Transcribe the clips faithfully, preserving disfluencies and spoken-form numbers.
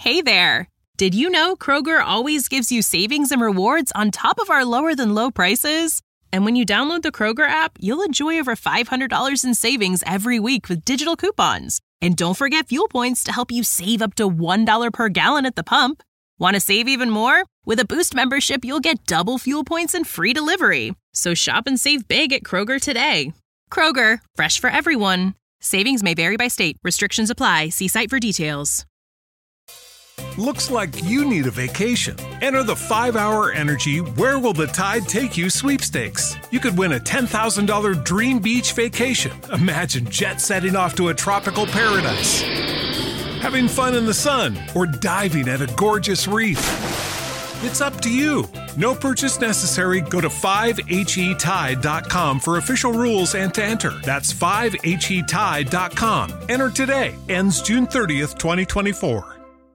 Hey there! Did you know Kroger always gives you savings and rewards on top of our lower-than-low prices? And when you download the Kroger app, you'll enjoy over five hundred dollars in savings every week with digital coupons. And don't forget fuel points to help you save up to one dollar per gallon at the pump. Want to save even more? With a Boost membership, you'll get double fuel points and free delivery. So shop and save big at Kroger today. Kroger, fresh for everyone. Savings may vary by state. Restrictions apply. See site for details. Looks like you need a vacation. Enter the five hour Energy Where Will the Tide Take You sweepstakes. You could win a ten thousand dollars dream beach vacation. Imagine jet setting off to a tropical paradise, having fun in the sun, or diving at a gorgeous reef. It's up to you. No purchase necessary. Go to five H E tide dot com for official rules and to enter. That's five H E tide dot com. Enter today. Ends June thirtieth, twenty twenty-four.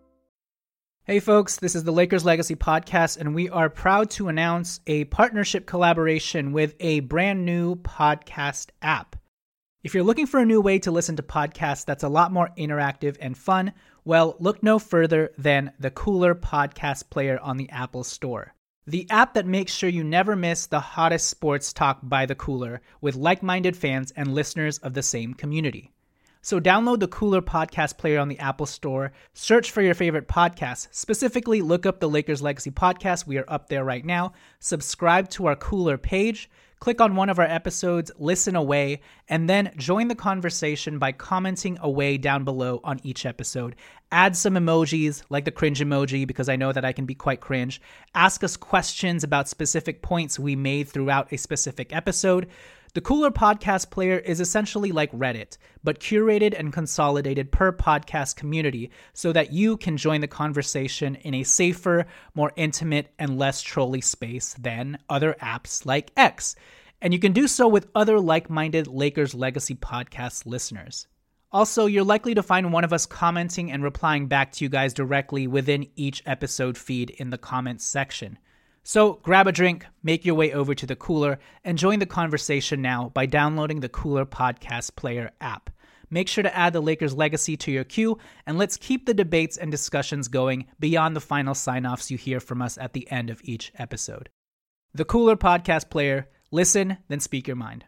Hey folks, this is the Lakers Legacy Podcast, and we are proud to announce a partnership collaboration with a brand new podcast app. If you're looking for a new way to listen to podcasts that's a lot more interactive and fun, well, look no further than the Cooler Podcast Player on the Apple Store. The app that makes sure you never miss the hottest sports talk by the Cooler with like-minded fans and listeners of the same community. So download the Cooler Podcast Player on the Apple Store, search for your favorite podcasts, specifically look up the Lakers Legacy Podcast, we are up there right now, subscribe to our Cooler page, click on one of our episodes, listen away, and then join the conversation by commenting away down below on each episode. Add some emojis, like the cringe emoji, because I know that I can be quite cringe. Ask us questions about specific points we made throughout a specific episode. The Cooler Podcast Player is essentially like Reddit, but curated and consolidated per podcast community so that you can join the conversation in a safer, more intimate, and less trolly space than other apps like X. And you can do so with other like-minded Lakers Legacy Podcast listeners. Also, you're likely to find one of us commenting and replying back to you guys directly within each episode feed in the comments section. So grab a drink, make your way over to the Cooler, and join the conversation now by downloading the Cooler Podcast Player app. Make sure to add the Lakers Legacy to your queue, and let's keep the debates and discussions going beyond the final sign-offs you hear from us at the end of each episode. The Cooler Podcast Player. Listen, then speak your mind.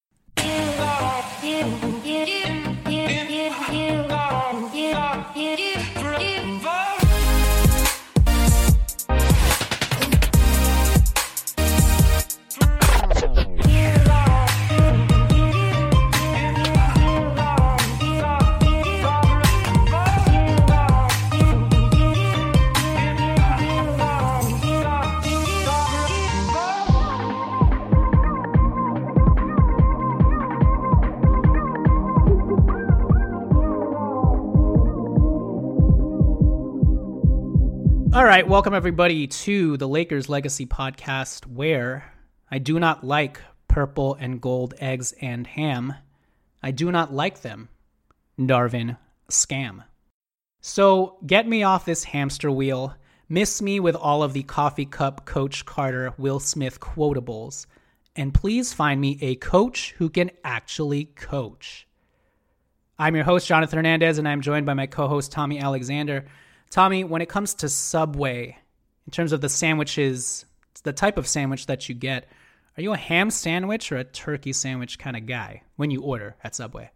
All right, welcome everybody to the Lakers Legacy Podcast, where I do not like purple and gold eggs and ham. I do not like them. Darvin, scam. So get me off this hamster wheel. Miss me with all of the coffee cup Coach Carter Will Smith quotables. And please find me a coach who can actually coach. I'm your host, Jonathan Hernandez, and I'm joined by my co-host, Tommy Alexander. Tommy, when it comes to Subway, in terms of the sandwiches, the type of sandwich that you get, are you a ham sandwich or a turkey sandwich kind of guy when you order at Subway?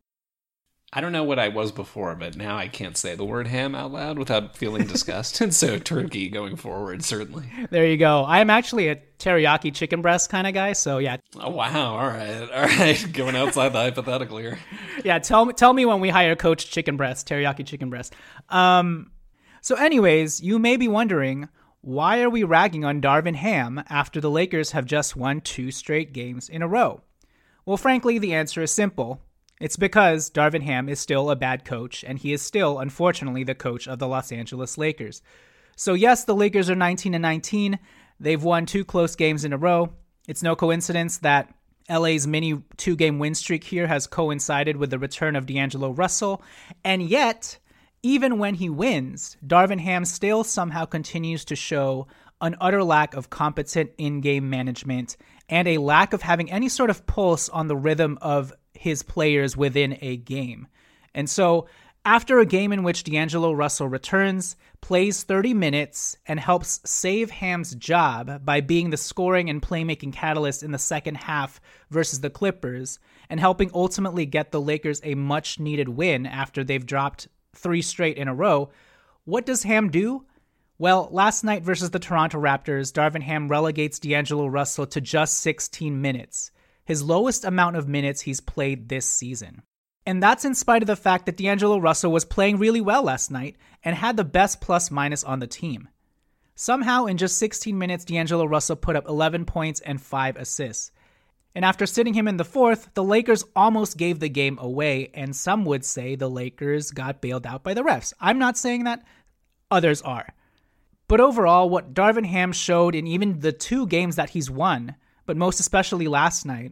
I don't know what I was before, but now I can't say the word ham out loud without feeling disgust. And so turkey going forward, certainly. There you go. I'm actually a teriyaki chicken breast kind of guy, so yeah. Oh, wow. All right. All right. Going outside the hypothetical here. Yeah, tell me, tell me when we hire Coach Chicken Breast, teriyaki chicken breast. Um... So anyways, you may be wondering, why are we ragging on Darvin Ham after the Lakers have just won two straight games in a row? Well, frankly, the answer is simple. It's because Darvin Ham is still a bad coach, and he is still, unfortunately, the coach of the Los Angeles Lakers. So yes, the Lakers are nineteen and nineteen. They've won two close games in a row. It's no coincidence that L A's mini two-game win streak here has coincided with the return of D'Angelo Russell, and yet, even when he wins, Darvin Ham still somehow continues to show an utter lack of competent in-game management and a lack of having any sort of pulse on the rhythm of his players within a game. And so After a game in which D'Angelo Russell returns, plays thirty minutes, and helps save Ham's job by being the scoring and playmaking catalyst in the second half versus the Clippers, and helping ultimately get the Lakers a much-needed win after they've dropped three straight in a row, what does Ham do? Well, last night versus the Toronto Raptors, Darvin Ham relegates D'Angelo Russell to just sixteen minutes, his lowest amount of minutes he's played this season. And that's in spite of the fact that D'Angelo Russell was playing really well last night and had the best plus-minus on the team. Somehow, in just sixteen minutes, D'Angelo Russell put up eleven points and five assists. And after sitting him in the fourth, the Lakers almost gave the game away, and some would say the Lakers got bailed out by the refs. I'm not saying that. Others are. But overall, what Darvin Ham showed in even the two games that he's won, but most especially last night,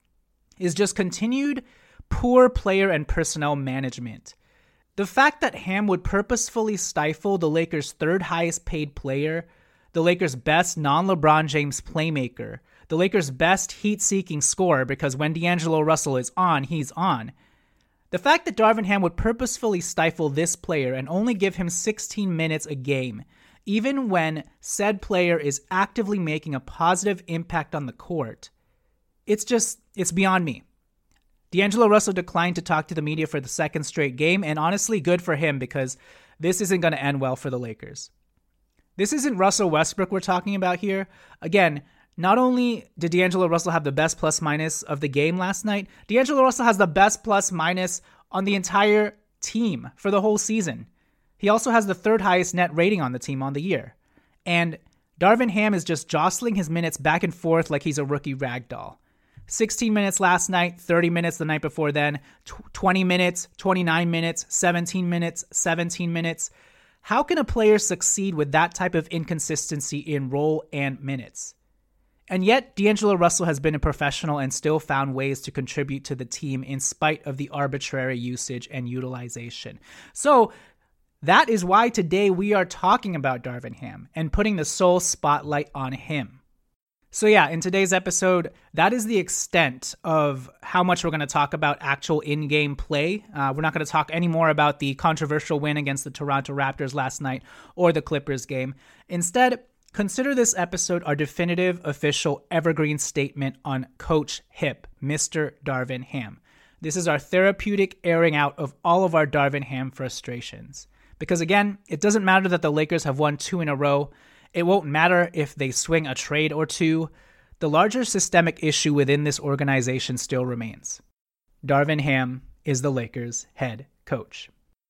is just continued poor player and personnel management. The fact that Ham would purposefully stifle the Lakers' third highest paid player, the Lakers' best non-LeBron James playmaker, the Lakers' best heat-seeking scorer, because when D'Angelo Russell is on, he's on. The fact that Darvin Ham would purposefully stifle this player and only give him sixteen minutes a game, even when said player is actively making a positive impact on the court, it's just, it's beyond me. D'Angelo Russell declined to talk to the media for the second straight game, and honestly, good for him, because this isn't going to end well for the Lakers. This isn't Russell Westbrook we're talking about here. Again, not only did D'Angelo Russell have the best plus-minus of the game last night, D'Angelo Russell has the best plus-minus on the entire team for the whole season. He also has the third highest net rating on the team on the year. And Darvin Ham is just jostling his minutes back and forth like he's a rookie ragdoll. sixteen minutes last night, thirty minutes the night before then, twenty minutes, twenty-nine minutes, seventeen minutes, seventeen minutes. How can a player succeed with that type of inconsistency in role and minutes? And yet, D'Angelo Russell has been a professional and still found ways to contribute to the team in spite of the arbitrary usage and utilization. So, that is why today we are talking about Darvin Ham and putting the sole spotlight on him. So yeah, in today's episode, that is the extent of how much we're going to talk about actual in-game play. Uh, we're not going to talk any more about the controversial win against the Toronto Raptors last night or the Clippers game. Instead, consider this episode our definitive, official, evergreen statement on Coach Hip, Mister Darvin Ham. This is our therapeutic airing out of all of our Darvin Ham frustrations. Because again, it doesn't matter that the Lakers have won two in a row. It won't matter if they swing a trade or two. The larger systemic issue within this organization still remains. Darvin Ham is the Lakers' head coach.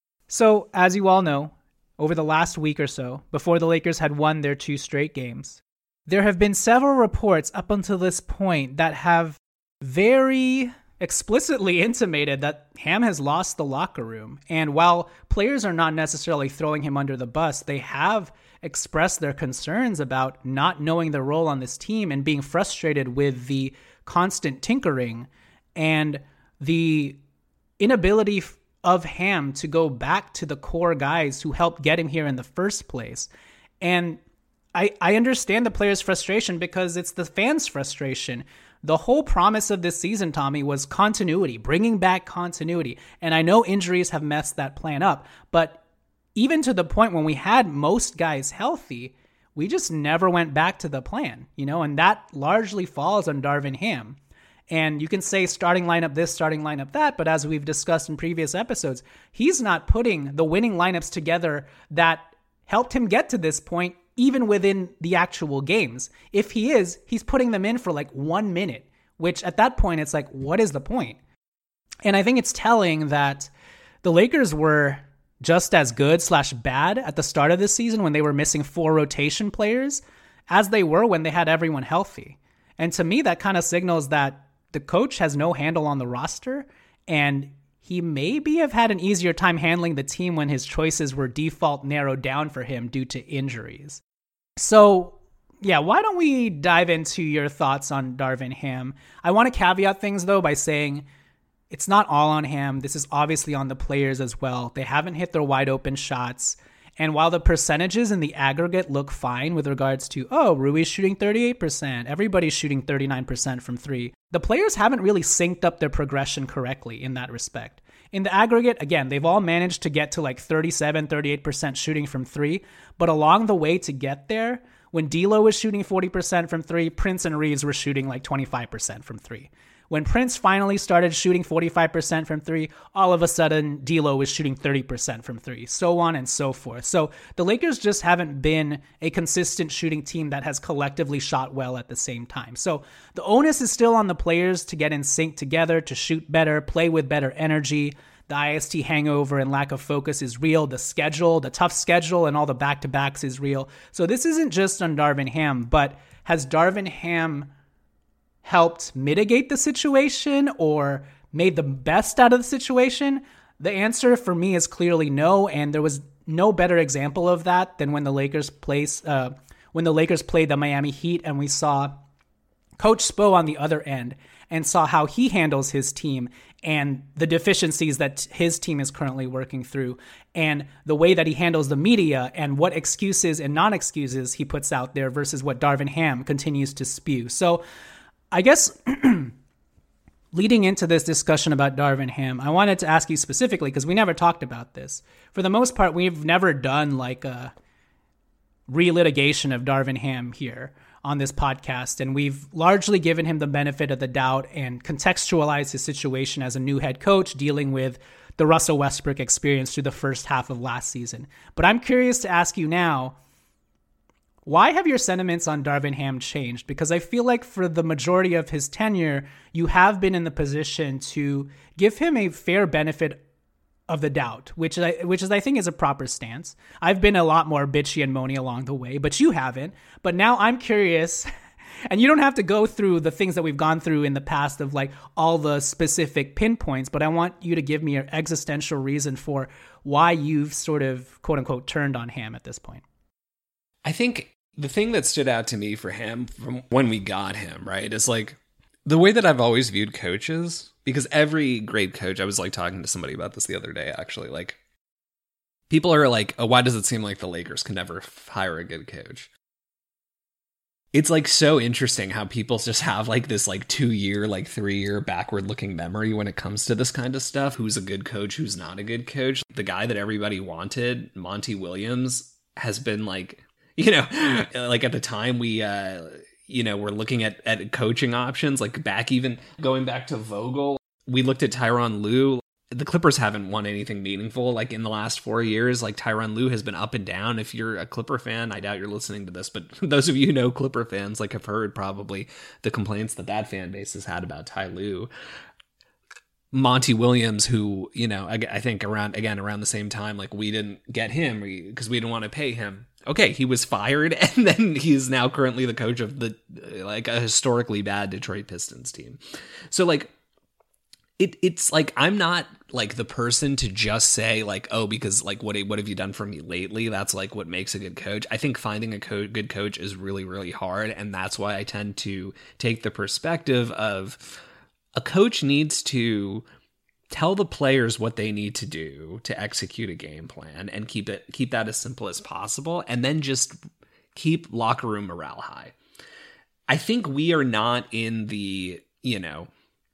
So, as you all know, over the last week or so, before the Lakers had won their two straight games, there have been several reports up until this point that have very explicitly intimated that Ham has lost the locker room. And while players are not necessarily throwing him under the bus, they have expressed their concerns about not knowing their role on this team and being frustrated with the constant tinkering and the inability of Ham to go back to the core guys who helped get him here in the first place. And I, I understand the players' frustration because it's the fans' frustration. The whole promise of this season, Tommy, was continuity, bringing back continuity. And I know injuries have messed that plan up, but even to the point when we had most guys healthy, we just never went back to the plan, you know, and that largely falls on Darvin Ham. And you can say starting lineup this, starting lineup that, but as we've discussed in previous episodes, he's not putting the winning lineups together that helped him get to this point, even within the actual games. If he is, he's putting them in for like one minute, which at that point, it's like, what is the point? And I think it's telling that the Lakers were just as good slash bad at the start of this season when they were missing four rotation players as they were when they had everyone healthy. And to me, that kind of signals that the coach has no handle on the roster, and he maybe have had an easier time handling the team when his choices were default narrowed down for him due to injuries. So yeah, why don't we dive into your thoughts on Darvin Ham? I want to caveat things though by saying it's not all on Ham. This is obviously on the players as well. They haven't hit their wide open shots. And while the percentages in the aggregate look fine with regards to, oh, Rui's shooting thirty-eight percent, everybody's shooting thirty-nine percent from three, the players haven't really synced up their progression correctly in that respect. in the aggregate, again, they've all managed to get to like thirty-seven, thirty-eight percent shooting from three. But along the way to get there, when D'Lo was shooting forty percent from three, Prince and Reeves were shooting like twenty-five percent from three. When Prince finally started shooting forty-five percent from three, all of a sudden D'Lo was shooting thirty percent from three, so on and so forth. So the Lakers just haven't been a consistent shooting team that has collectively shot well at the same time. So the onus is still on the players to get in sync together, to shoot better, play with better energy. The I S T hangover and lack of focus is real. The schedule, the tough schedule and all the back-to-backs is real. So this isn't just on Darvin Ham, but has Darvin Ham helped mitigate the situation or made the best out of the situation? The answer for me is clearly no, and there was no better example of that than when the Lakers plays uh, when the Lakers played the Miami Heat, and we saw Coach Spo on the other end and saw how he handles his team and the deficiencies that his team is currently working through, and the way that he handles the media and what excuses and non-excuses he puts out there versus what Darvin Ham continues to spew. So I guess leading into this discussion about Darvin Ham, I wanted to ask you specifically, because we never talked about this. For the most part, we've never done like a relitigation of Darvin Ham here on this podcast, and we've largely given him the benefit of the doubt and contextualized his situation as a new head coach dealing with the Russell Westbrook experience through the first half of last season. But I'm curious to ask you now, why have your sentiments on Darvin Ham changed? Because I feel like for the majority of his tenure, you have been in the position to give him a fair benefit of the doubt, which I, which is I think is a proper stance. I've been a lot more bitchy and moany along the way, but you haven't. But now I'm curious, and you don't have to go through the things that we've gone through in the past of like all the specific pinpoints, but I want you to give me your existential reason for why you've sort of quote unquote turned on Ham at this point. I think the thing that stood out to me for Ham from when we got him, right, is like the way that I've always viewed coaches, because every great coach, I was like talking to somebody about this the other day, actually, like people are like, oh, why does it seem like the Lakers can never hire a good coach? It's like so interesting how people just have like this like two year, like three year backward looking memory when it comes to this kind of stuff. Who's a good coach? Who's not a good coach? The guy that everybody wanted, Monty Williams, has been like, you know, like at the time we, uh, you know, we're looking at, at coaching options, like back even going back to Vogel. We looked at Tyronn Lue. The Clippers haven't won anything meaningful like in the last four years. Like Tyronn Lue has been up and down. If you're a Clipper fan, I doubt you're listening to this, but those of you who know Clipper fans like have heard probably the complaints that that fan base has had about Ty Lue. Monty Williams, who, you know, I, I think around, again, around the same time, like we didn't get him because we didn't want to pay him. Okay, he was fired, and then he's now currently the coach of the, like, a historically bad Detroit Pistons team. So, like, it it's like, I'm not, like, the person to just say, like, oh, because, like, what what have you done for me lately? That's, like, what makes a good coach. I think finding a co- good coach is really, really hard, and that's why I tend to take the perspective of a coach needs to tell the players what they need to do to execute a game plan and keep it keep that as simple as possible, and then just keep locker room morale high. I think we are not in the, you know,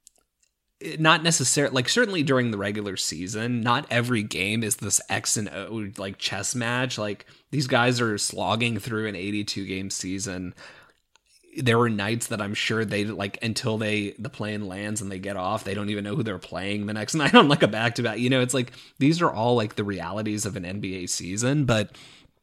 not necessarily, like certainly during the regular season, not every game is this X and O like chess match. Like these guys are slogging through an eighty-two game season. There were nights that I'm sure they like until they the plane lands and they get off, they don't even know who they're playing the next night on like a back to back. You know, it's like these are all like the realities of an N B A season. But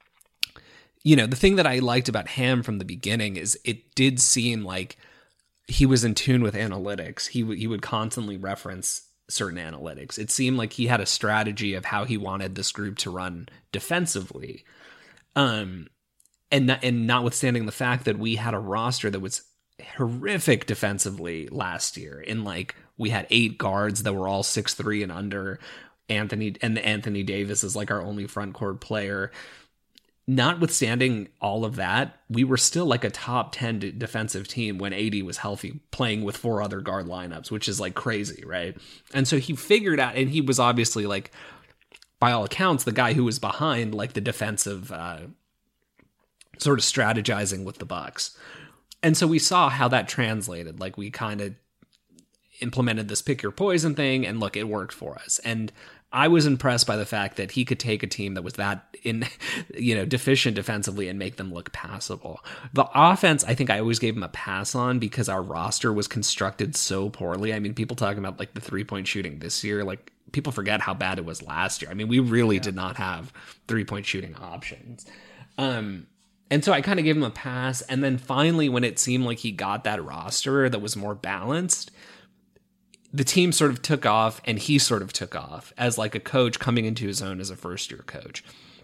you know, the thing that I liked about Ham from the beginning is it did seem like he was in tune with analytics. He w- he would constantly reference certain analytics. It seemed like he had a strategy of how he wanted this group to run defensively. Um. And and notwithstanding the fact that we had a roster that was horrific defensively last year, in like we had eight guards that were all six three and under. Anthony and Anthony Davis is like our only front court player. Notwithstanding all of that, we were still like a top ten de- defensive team when A D was healthy, playing with four other guard lineups, which is like crazy, right? And so he figured out, and he was obviously like, by all accounts, the guy who was behind like the defensive. Uh, sort of strategizing with the Bucks. And so we saw how that translated. Like we kind of, implemented this pick your poison thing, and look, it worked for us. And I was impressed by the fact that he could take a team that was that in, you know, deficient defensively and make them look passable. The offense, I think I always gave him a pass on because our roster was constructed so poorly. I mean, people talking about like the three point shooting this year, like people forget how bad it was last year. I mean, we really yeah. did not have three point shooting options. Um, and so I kind of gave him a pass. And then finally, when it seemed like he got that roster that was more balanced, the team sort of took off, and he sort of took off as like a coach coming into his own as a first year coach.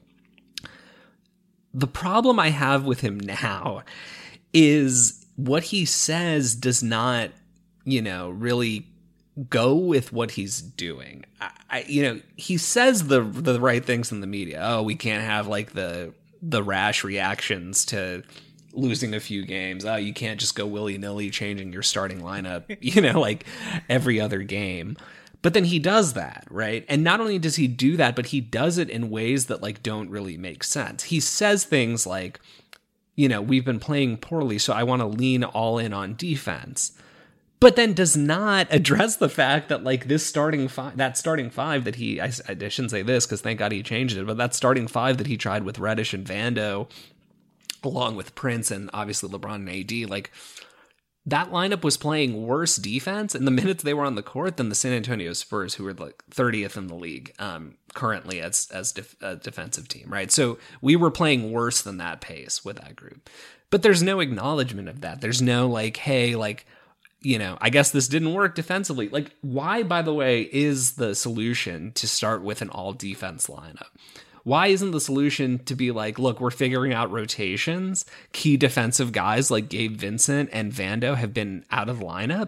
The problem I have with him now is what he says does not, you know, really go with what he's doing. I, I you know, he says the the right things in the media. Oh, we can't have like the the rash reactions to losing a few games. Oh, you can't just go willy-nilly changing your starting lineup, you know, like every other game. But then he does that, right? And not only does he do that, but he does it in ways that like don't really make sense. He says things like, you know, we've been playing poorly, so I want to lean all in on defense. But then does not address the fact that like this starting five, that starting five that he, I, I shouldn't say this because thank God he changed it, but that starting five that he tried with Reddish and Vando, along with Prince and obviously LeBron and A D, like that lineup was playing worse defense in the minutes they were on the court than the San Antonio Spurs, who were like thirtieth in the league um, currently as as def- a defensive team, right? So we were playing worse than that pace with that group. But there's no acknowledgement of that. There's no like, hey, like, you know, I guess this didn't work defensively. Like, why, by the way, is the solution to start with an all defense lineup? Why isn't the solution to be like, look, we're figuring out rotations. Key defensive guys like Gabe Vincent and Vando have been out of the lineup.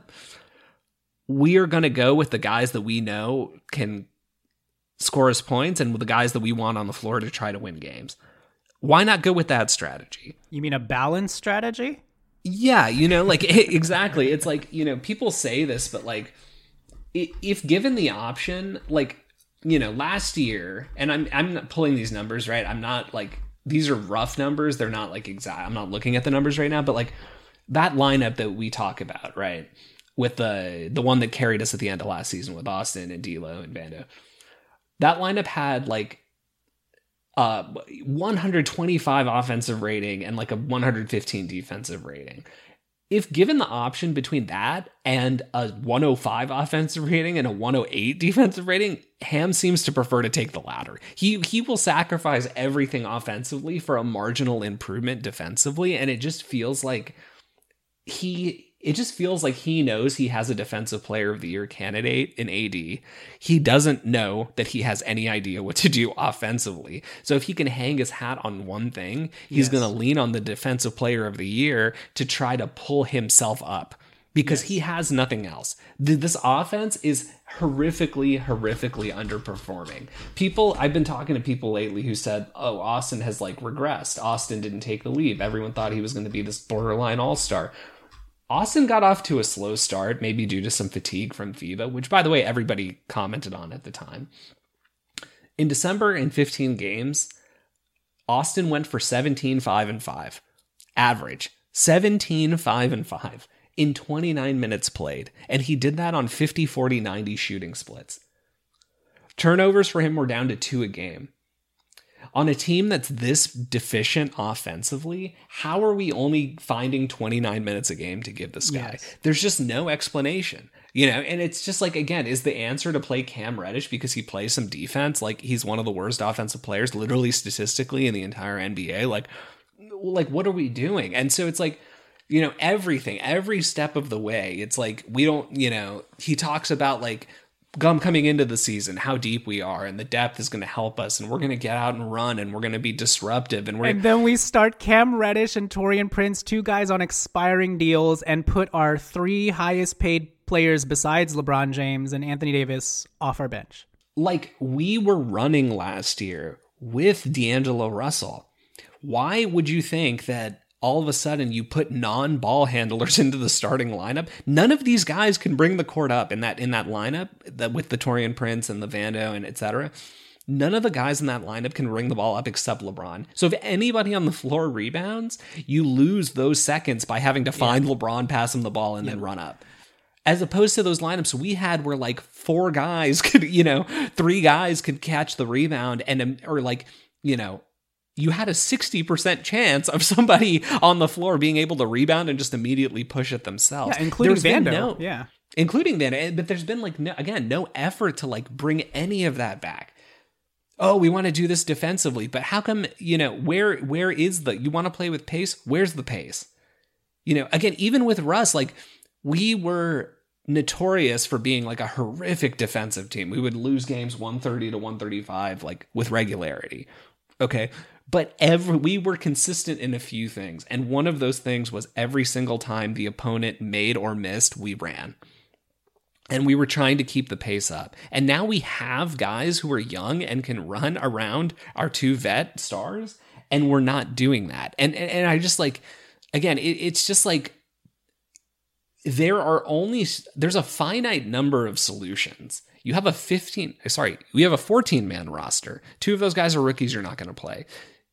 We are going to go with the guys that we know can score us points and with the guys that we want on the floor to try to win games. Why not go with that strategy? You mean a balanced strategy? Yeah, you know, like exactly. It's like, you know, people say this, but like if given the option, like, you know, last year, and I'm I'm not pulling these numbers, right? I'm not like, these are rough numbers. They're not like exact. I'm not looking at the numbers right now, but like that lineup that we talk about, right? With the the one that carried us at the end of last season with Austin and D'Lo and Vando. That lineup had like uh one hundred twenty-five offensive rating and like a one hundred fifteen defensive rating. If given the option between that and a one oh five offensive rating and a one oh eight defensive rating, Ham seems to prefer to take the latter. He he will sacrifice everything offensively for a marginal improvement defensively, and it just feels like he it just feels like he knows he has a defensive player of the year candidate in A D. He doesn't know that he has any idea what to do offensively. So if he can hang his hat on one thing, he's yes. going to lean on the defensive player of the year to try to pull himself up because yes. he has nothing else. This offense is horrifically, horrifically underperforming. People, I've been talking to people lately who said, oh, Austin has like regressed. Austin didn't take the leap. Everyone thought he was going to be this borderline all-star. Austin got off to a slow start, maybe due to some fatigue from FIBA, which, by the way, everybody commented on at the time. In December, in fifteen games, Austin went for seventeen, five, and five. Average. seventeen, five, and five in twenty-nine minutes played. And he did that on fifty, forty, ninety shooting splits. Turnovers for him were down to two a game. On a team that's this deficient offensively, how are we only finding twenty-nine minutes a game to give this guy? Yes. There's just no explanation, you know? And it's just like, again, is the answer to play Cam Reddish because he plays some defense? Like he's one of the worst offensive players, literally statistically in the entire N B A. Like, like what are we doing? And so it's like, you know, everything, every step of the way, it's like, we don't, you know, he talks about like, Gum coming into the season, how deep we are, and the depth is going to help us, and we're going to get out and run, and we're going to be disruptive, and we're. And then we start Cam Reddish and Taurean Prince, two guys on expiring deals, and put our three highest paid players besides LeBron James and Anthony Davis off our bench. Like we were running last year with D'Angelo Russell. Why would you think that all of a sudden you put non-ball handlers into the starting lineup? None of these guys can bring the court up in that in that lineup that with the Taurean Prince and the Vando and et cetera. None of the guys in that lineup can bring the ball up except LeBron. So if anybody on the floor rebounds, you lose those seconds by having to find yeah. LeBron, pass him the ball, and yeah. then run up. As opposed to those lineups we had where like four guys could, you know, three guys could catch the rebound and, or like, you know, you had a sixty percent chance of somebody on the floor being able to rebound and just immediately push it themselves. Yeah, including Vando. No, yeah. Including Vando. But there's been like, no, again, no effort to like bring any of that back. Oh, we want to do this defensively, but how come, you know, where, where is the, you want to play with pace? Where's the pace? You know, again, even with Russ, like we were notorious for being like a horrific defensive team. We would lose games one thirty to one thirty-five, like with regularity. Okay. But every, we were consistent in a few things. And one of those things was every single time the opponent made or missed, we ran. And we were trying to keep the pace up. And now we have guys who are young and can run around our two vet stars. And we're not doing that. And, and, and I just like, again, it, it's just like, there are only, there's a finite number of solutions. You have a fifteen, sorry, we have a fourteen man roster. Two of those guys are rookies you're not going to play.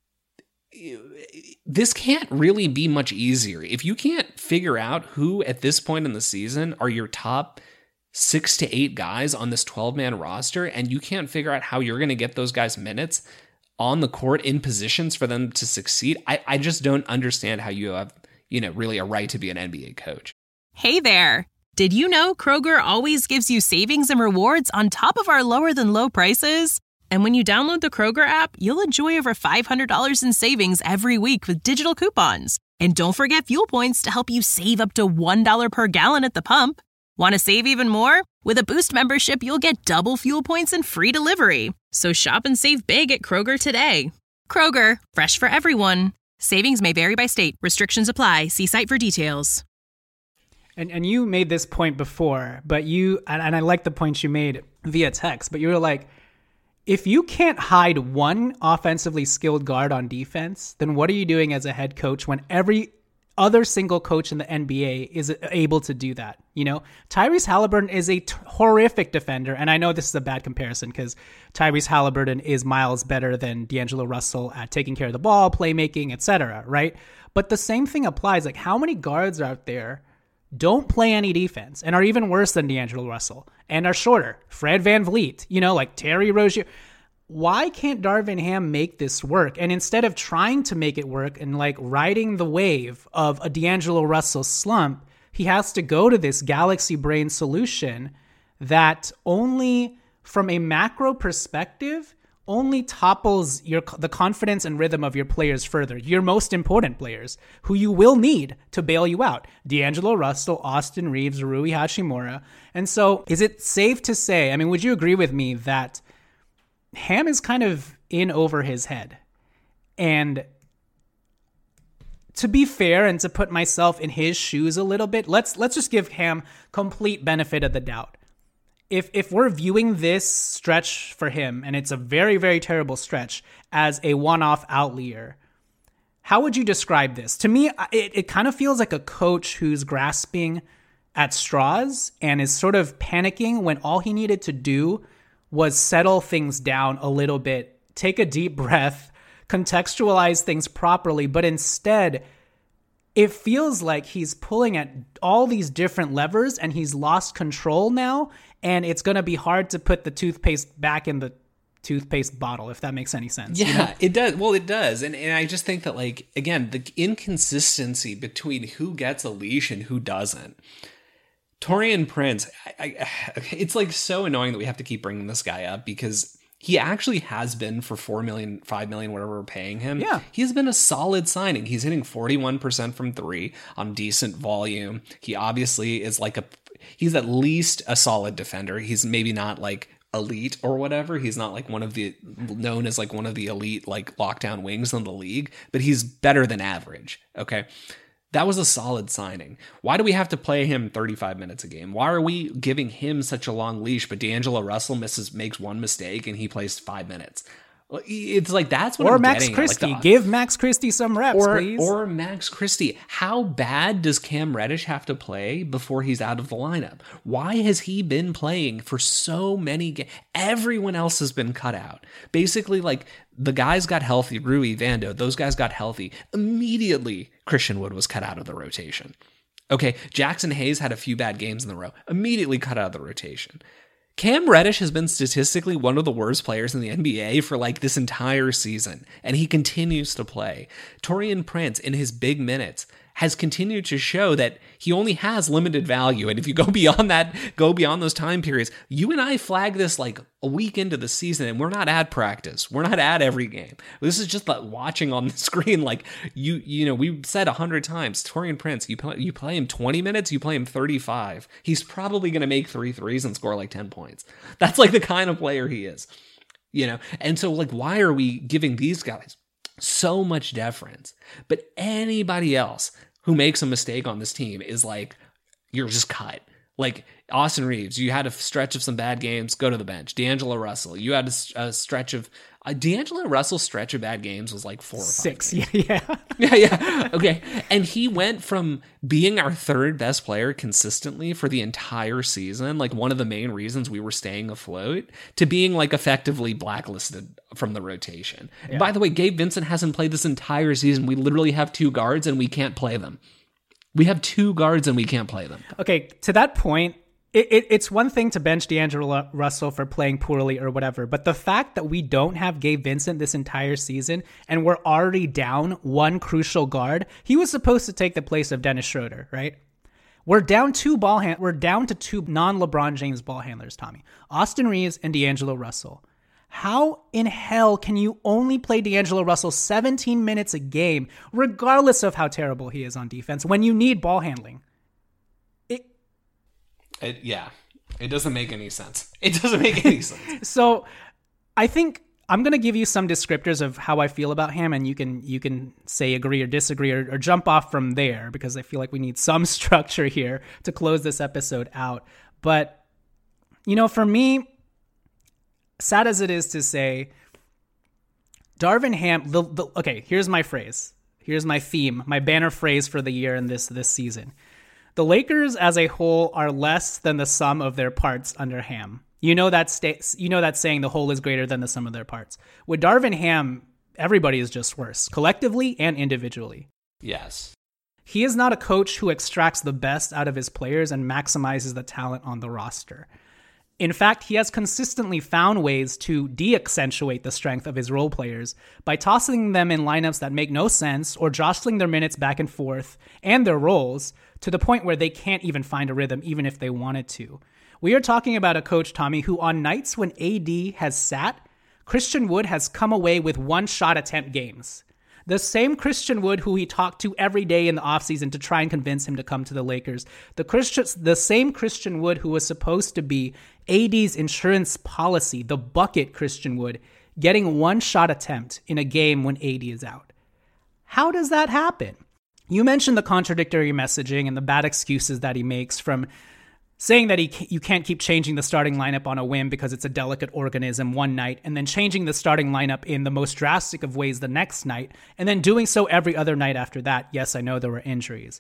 This can't really be much easier. If you can't figure out who at this point in the season are your top six to eight guys on this twelve man roster, and you can't figure out how you're going to get those guys minutes on the court in positions for them to succeed, I, I just don't understand how you have, you know, really a right to be an N B A coach. Hey there! Did you know Kroger always gives you savings and rewards on top of our lower-than-low prices? And when you download the Kroger app, you'll enjoy over five hundred dollars in savings every week with digital coupons. And don't forget fuel points to help you save up to one dollar per gallon at the pump. Want to save even more? With a Boost membership, you'll get double fuel points and free delivery. So shop and save big at Kroger today. Kroger, fresh for everyone. Savings may vary by state. Restrictions apply. See site for details. And and you made this point before, but you, and, and I like the points you made via text, but you were like, if you can't hide one offensively skilled guard on defense, then what are you doing as a head coach when every other single coach in the N B A is able to do that? You know, Tyrese Halliburton is a t- horrific defender. And I know this is a bad comparison because Tyrese Halliburton is miles better than D'Angelo Russell at taking care of the ball, playmaking, et cetera, right? But the same thing applies. Like, how many guards out there don't play any defense and are even worse than D'Angelo Russell and are shorter? Fred VanVleet, you know, like Terry Rozier. Why can't Darvin Ham make this work? And instead of trying to make it work and like riding the wave of a D'Angelo Russell slump, he has to go to this galaxy brain solution that only from a macro perspective only topples your the confidence and rhythm of your players further, your most important players, who you will need to bail you out. D'Angelo Russell, Austin Reeves, Rui Hachimura. And so is it safe to say, I mean, would you agree with me that Ham is kind of in over his head? And to be fair and to put myself in his shoes a little bit, let's let's just give Ham complete benefit of the doubt. If if we're viewing this stretch for him, and it's a very, very terrible stretch, as a one-off outlier, how would you describe this? To me, it, it kind of feels like a coach who's grasping at straws and is sort of panicking when all he needed to do was settle things down a little bit, take a deep breath, contextualize things properly, but instead it feels like he's pulling at all these different levers and he's lost control now, and it's going to be hard to put the toothpaste back in the toothpaste bottle, if that makes any sense. Yeah, you know? It does. Well, it does. And and I just think that, like, again, the inconsistency between who gets a leash and who doesn't. Taurean Prince, I, I, it's like so annoying that we have to keep bringing this guy up because he actually has been for four million, five million, whatever we're paying him. Yeah. He has been a solid signing. He's hitting forty-one percent from three on decent volume. He obviously is like a, he's at least a solid defender. He's maybe not like elite or whatever. He's not like one of the, known as like one of the elite like lockdown wings in the league, but he's better than average. Okay. That was a solid signing. Why do we have to play him thirty-five minutes a game? Why are we giving him such a long leash, but D'Angelo Russell misses, makes one mistake and he plays five minutes? It's like, that's what or I'm Max getting Christie. Like the, Give Max Christie some reps, or, please. Or Max Christie. How bad does Cam Reddish have to play before he's out of the lineup? Why has he been playing for so many games? Everyone else has been cut out. Basically, like, the guys got healthy, Rui, Vando, those guys got healthy. Immediately, Christian Wood was cut out of the rotation. Okay, Jackson Hayes had a few bad games in a row. Immediately cut out of the rotation. Cam Reddish has been statistically one of the worst players in the N B A for like this entire season, and he continues to play. Taurean Prince, in his big minutes, has continued to show that he only has limited value. And if you go beyond that, go beyond those time periods, you and I flag this like a week into the season, and we're not at practice. We're not at every game. This is just like watching on the screen. Like you, you know, we've said a hundred times, Taurean Prince, you play, you play him twenty minutes, you play him thirty-five. He's probably going to make three threes and score like ten points. That's like the kind of player he is, you know? And so like, why are we giving these guys so much deference, but anybody else who makes a mistake on this team is like, you're just cut. Like Austin Reeves, you had a stretch of some bad games, go to the bench. D'Angelo Russell, you had a, a stretch of uh, D'Angelo Russell's stretch of bad games was like four or five six. Games. Yeah, yeah, yeah, yeah. Okay, and he went from being our third best player consistently for the entire season, like one of the main reasons we were staying afloat, to being like effectively blacklisted from the rotation. Yeah. By the way, Gabe Vincent hasn't played this entire season. We literally have two guards and we can't play them. We have two guards and we can't play them. Okay, to that point, it, it, it's one thing to bench D'Angelo Russell for playing poorly or whatever, but the fact that we don't have Gabe Vincent this entire season and we're already down one crucial guard, he was supposed to take the place of Dennis Schroeder, right? We're down two ball hand, we're down to two non-LeBron James ball handlers, Tommy. Austin Reeves and D'Angelo Russell. How in hell can you only play D'Angelo Russell seventeen minutes a game, regardless of how terrible he is on defense, when you need ball handling? It, it yeah, it doesn't make any sense. It doesn't make any sense. So I think I'm going to give you some descriptors of how I feel about him, and you can you can say agree or disagree or, or jump off from there, because I feel like we need some structure here to close this episode out. But, you know, for me, sad as it is to say, Darvin Ham, the, the, okay, here's my phrase. Here's my theme, my banner phrase for the year and this this season. The Lakers as a whole are less than the sum of their parts under Ham. You know that sta- you know that saying, the whole is greater than the sum of their parts. With Darvin Ham, everybody is just worse, collectively and individually. Yes. He is not a coach who extracts the best out of his players and maximizes the talent on the roster. In fact, he has consistently found ways to de-accentuate the strength of his role players by tossing them in lineups that make no sense or jostling their minutes back and forth and their roles to the point where they can't even find a rhythm, even if they wanted to. We are talking about a coach, Tommy, who on nights when A D has sat, Christian Wood has come away with one-shot attempt games. The same Christian Wood who he talked to every day in the offseason to try and convince him to come to the Lakers. The Christian, the same Christian Wood who was supposed to be A D's insurance policy, the bucket Christian Wood, getting one shot attempt in a game when A D is out. How does that happen? You mentioned the contradictory messaging and the bad excuses that he makes, from saying that he you can't keep changing the starting lineup on a whim because it's a delicate organism one night, and then changing the starting lineup in the most drastic of ways the next night, and then doing so every other night after that. Yes, I know there were injuries.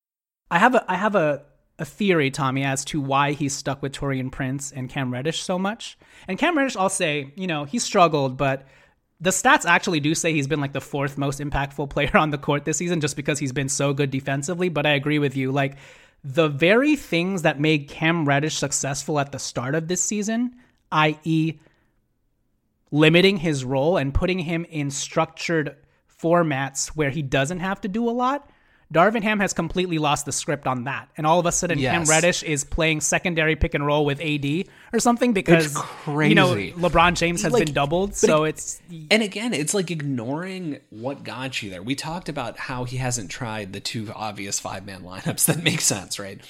I have a I have a, a theory, Tommy, as to why he's stuck with Taurean Prince and Cam Reddish so much. And Cam Reddish, I'll say, you know, he struggled, but the stats actually do say he's been like the fourth most impactful player on the court this season, just because he's been so good defensively. But I agree with you, like, the very things that made Cam Reddish successful at the start of this season, that is limiting his role and putting him in structured formats where he doesn't have to do a lot, Darvin Ham has completely lost the script on that. And all of a sudden, yes, Cam Reddish is playing secondary pick and roll with A D or something because, you know, LeBron James has like, been doubled. So it, it's... And again, it's like ignoring what got you there. We talked about how he hasn't tried the two obvious five-man lineups that make sense, right?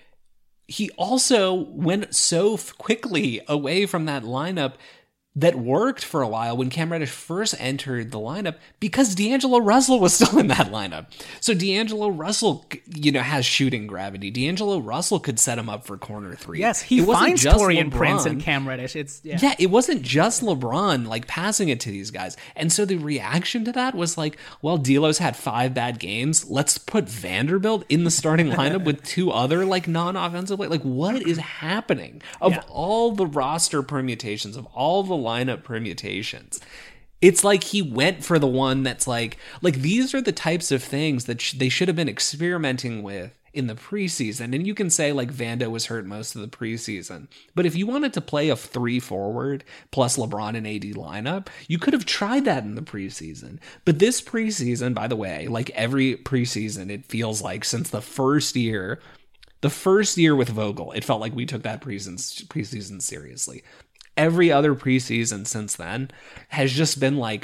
He also went so quickly away from that lineup that worked for a while when Cam Reddish first entered the lineup, because D'Angelo Russell was still in that lineup. So D'Angelo Russell, you know, has shooting gravity. D'Angelo Russell could set him up for corner three. Yes, he finds Taurean Prince and Cam Reddish. It's yeah. yeah, it wasn't just LeBron like passing it to these guys. And so the reaction to that was like, well, D'Lo's had five bad games. Let's put Vanderbilt in the starting lineup with two other like non-offensive like, like what is happening? Of yeah. all the roster permutations, of all the lineup permutations, it's like he went for the one that's like like these are the types of things that sh- they should have been experimenting with in the preseason. And you can say like Vando was hurt most of the preseason. But if you wanted to play a three forward plus LeBron and A D lineup, you could have tried that in the preseason. But this preseason, by the way, like every preseason, it feels like since the first year, the first year with Vogel, it felt like we took that preseason, preseason seriously. Every other preseason since then has just been like,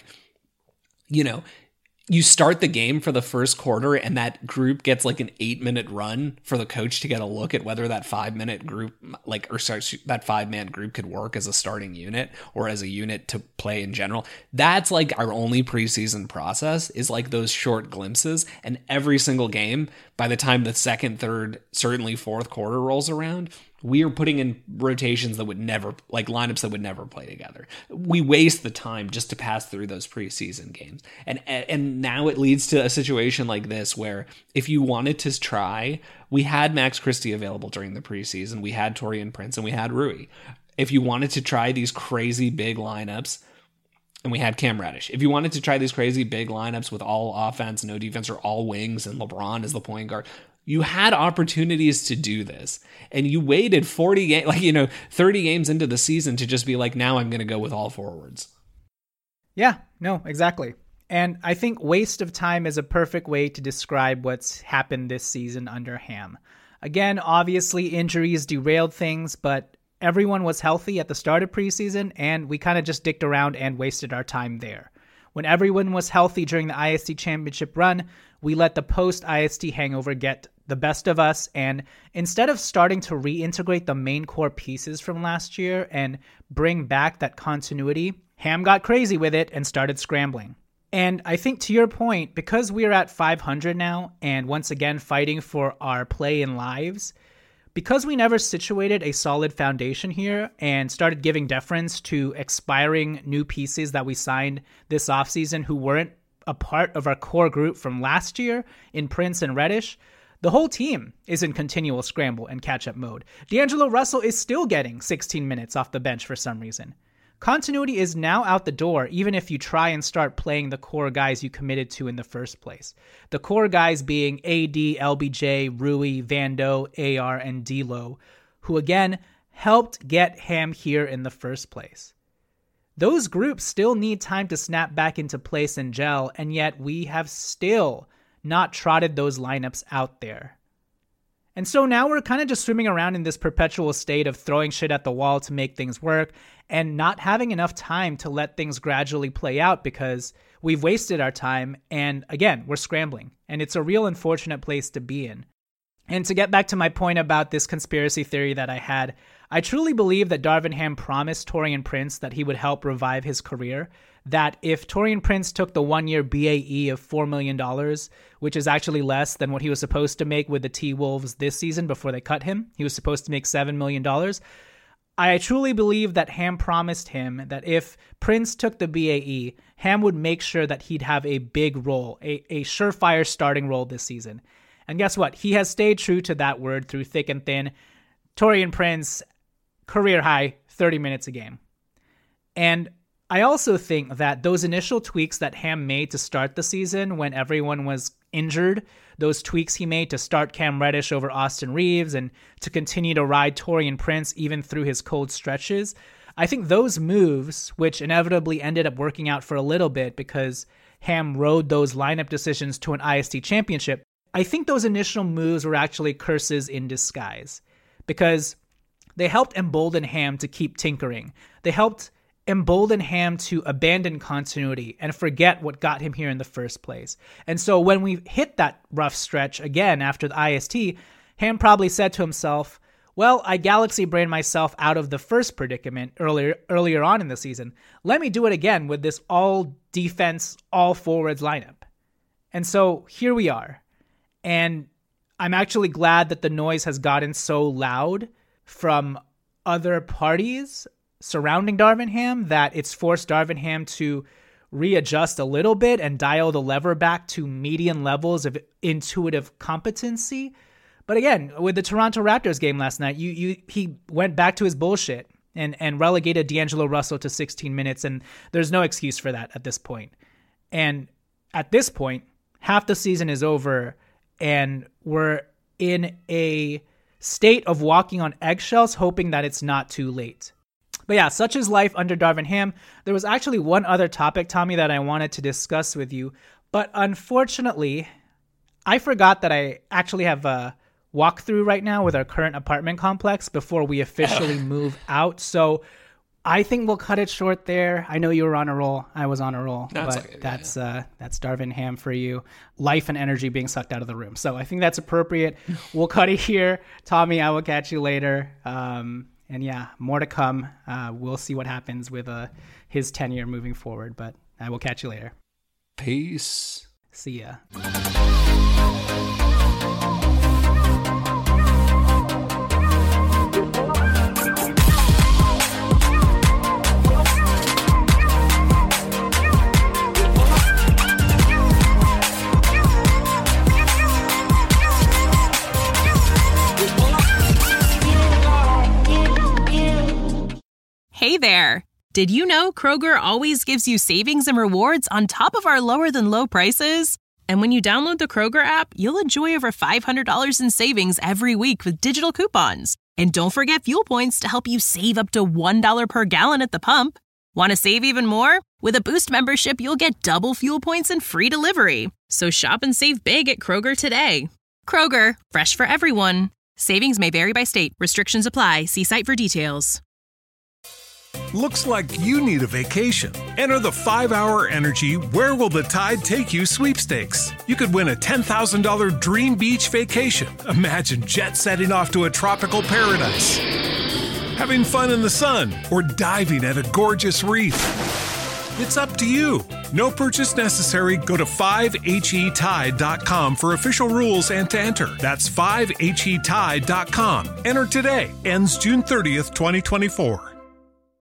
you know, you start the game for the first quarter and that group gets like an eight minute run for the coach to get a look at whether that five minute group, like, or sorry, that five man group could work as a starting unit or as a unit to play in general. That's like our only preseason process, is like those short glimpses. And every single game, by the time the second, third, certainly fourth quarter rolls around, we are putting in rotations that would never, like lineups that would never play together. We waste the time just to pass through those preseason games. And and now it leads to a situation like this where if you wanted to try, we had Max Christie available during the preseason. We had Taurean Prince and we had Rui. If you wanted to try these crazy big lineups, and we had Cam Reddish. If you wanted to try these crazy big lineups with all offense, no defense, or all wings and LeBron as the point guard, you had opportunities to do this, and you waited forty games, like, you know, thirty games into the season to just be like, now I'm going to go with all forwards. Yeah, no, exactly. And I think waste of time is a perfect way to describe what's happened this season under Ham. Again, obviously injuries derailed things, but everyone was healthy at the start of preseason, and we kind of just dicked around and wasted our time there. When everyone was healthy during the I S T championship run, we let the post-I S T hangover get the best of us, and instead of starting to reintegrate the main core pieces from last year and bring back that continuity, Ham got crazy with it and started scrambling. And I think to your point, because we're at five hundred now, and once again fighting for our play in lives, because we never situated a solid foundation here and started giving deference to expiring new pieces that we signed this offseason who weren't a part of our core group from last year in Prince and Reddish, the whole team is in continual scramble and catch-up mode. D'Angelo Russell is still getting sixteen minutes off the bench for some reason. Continuity is now out the door, even if you try and start playing the core guys you committed to in the first place. The core guys being A D, L B J, Rui, Vando, A R, and D'Lo, who again helped get Ham here in the first place. Those groups still need time to snap back into place and gel, and yet we have still not trotted those lineups out there. And so now we're kind of just swimming around in this perpetual state of throwing shit at the wall to make things work and not having enough time to let things gradually play out because we've wasted our time. And again, we're scrambling, and it's a real unfortunate place to be in. And to get back to my point about this conspiracy theory that I had, I truly believe that Darvin Ham promised Taurean Prince that he would help revive his career, that if Taurean Prince took the one-year B A E of four million dollars, which is actually less than what he was supposed to make with the T-Wolves this season before they cut him, he was supposed to make seven million dollars, I truly believe that Ham promised him that if Prince took the B A E, Ham would make sure that he'd have a big role, a, a surefire starting role this season. And guess what? He has stayed true to that word through thick and thin. Taurean Prince, career high, thirty minutes a game. And I also think that those initial tweaks that Ham made to start the season when everyone was injured, those tweaks he made to start Cam Reddish over Austin Reeves and to continue to ride Taurean Prince even through his cold stretches, I think those moves, which inevitably ended up working out for a little bit because Ham rode those lineup decisions to an I S T championship, I think those initial moves were actually curses in disguise because they helped embolden Ham to keep tinkering. They helped embolden Ham to abandon continuity and forget what got him here in the first place. And so when we hit that rough stretch again after the I S T, Ham probably said to himself, well, I galaxy brained myself out of the first predicament earlier earlier on in the season. Let me do it again with this all defense, all forwards lineup. And so here we are. And I'm actually glad that the noise has gotten so loud from other parties surrounding Darvin Ham that it's forced Darvin Ham to readjust a little bit and dial the lever back to median levels of intuitive competency. But again, with the Toronto Raptors game last night, you you he went back to his bullshit and, and relegated D'Angelo Russell to sixteen minutes, and there's no excuse for that at this point. And at this point, half the season is over, and we're in a state of walking on eggshells, hoping that it's not too late. But yeah, such is life under Darvin Ham. There was actually one other topic, Tommy, that I wanted to discuss with you. But unfortunately, I forgot that I actually have a walkthrough right now with our current apartment complex before we officially move out. So I think we'll cut it short there. I know you were on a roll. I was on a roll. That's but okay, that's uh, that's Darvin Ham for you. Life and energy being sucked out of the room. So I think that's appropriate. We'll cut it here. Tommy, I will catch you later. Um, and yeah, more to come. Uh, we'll see what happens with uh, his tenure moving forward. But I will catch you later. Peace. See ya. Hey there! Did you know Kroger always gives you savings and rewards on top of our lower than low prices? And when you download the Kroger app, you'll enjoy over five hundred dollars in savings every week with digital coupons. And don't forget fuel points to help you save up to one dollar per gallon at the pump. Want to save even more? With a Boost membership, you'll get double fuel points and free delivery. So shop and save big at Kroger today. Kroger, fresh for everyone. Savings may vary by state. Restrictions apply. See site for details. Looks like you need a vacation. Enter the five hour Energy Where Will the Tide Take You sweepstakes. You could win a ten thousand dollars dream beach vacation. Imagine jet setting off to a tropical paradise, having fun in the sun, or diving at a gorgeous reef. It's up to you. No purchase necessary. Go to five H E tide dot com for official rules and to enter. That's five H E tide dot com. Enter today. Ends June thirtieth, twenty twenty-four.